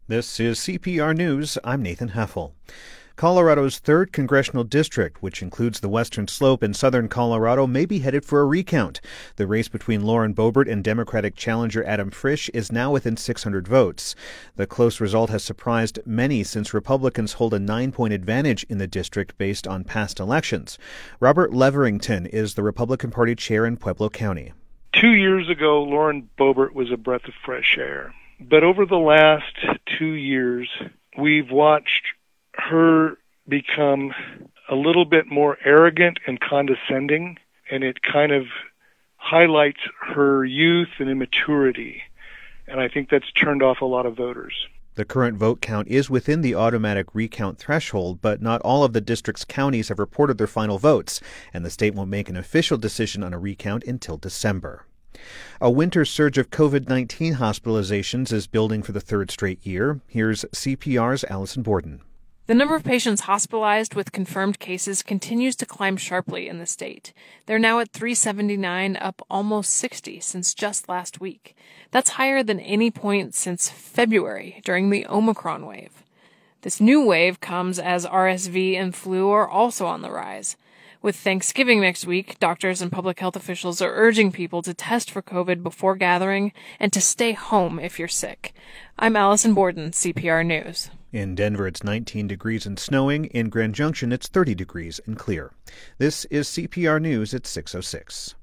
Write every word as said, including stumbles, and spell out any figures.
This is C P R News. I'm Nathan Heffel. Colorado's third congressional district, which includes the Western Slope and southern Colorado, may be headed for a recount. The race between Lauren Boebert and Democratic challenger Adam Frisch is now within six hundred votes. The close result has surprised many since Republicans hold a nine-point advantage in the district based on past elections. Robert Leverington is the Republican Party chair in Pueblo County. Two years ago, Lauren Boebert was a breath of fresh air. But over the last two years, we've watched her become a little bit more arrogant and condescending, and it kind of highlights her youth and immaturity. And I think that's turned off a lot of voters. The current vote count is within the automatic recount threshold, but not all of the district's counties have reported their final votes, and the state won't make an official decision on a recount until December. A winter surge of COVID nineteen hospitalizations is building for the third straight year. Here's C P R's Allison Borden. The number of patients hospitalized with confirmed cases continues to climb sharply in the state. They're now at three seventy-nine, up almost sixty since just last week. That's higher than any point since February during the Omicron wave. This new wave comes as R S V and flu are also on the rise. With Thanksgiving next week, doctors and public health officials are urging people to test for COVID before gathering and to stay home if you're sick. I'm Allison Borden, C P R News. In Denver, it's nineteen degrees and snowing. In Grand Junction, it's thirty degrees and clear. This is C P R News at six oh six.